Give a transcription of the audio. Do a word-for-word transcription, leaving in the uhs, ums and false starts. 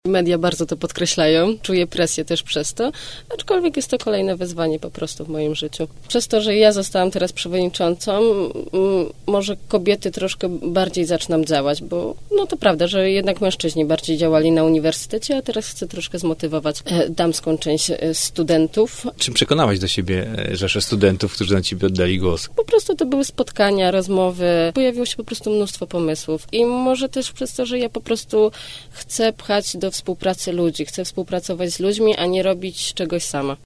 Media bardzo to podkreślają, czuję presję też przez to, aczkolwiek jest to kolejne wyzwanie po prostu w moim życiu. Przez to, że ja zostałam teraz przewodniczącą, m, może kobiety troszkę bardziej zaczną działać, bo no to prawda, że jednak mężczyźni bardziej działali na uniwersytecie, a teraz chcę troszkę zmotywować e, damską część e, studentów. Czym przekonałaś do siebie rzeszę studentów, którzy na ciebie oddali głos? Po prostu to były spotkania, rozmowy, pojawiło się po prostu mnóstwo pomysłów i może też przez to, że ja po prostu chcę pchać do współpracy ludzi, chcę współpracować z ludźmi, a nie robić czegoś sama.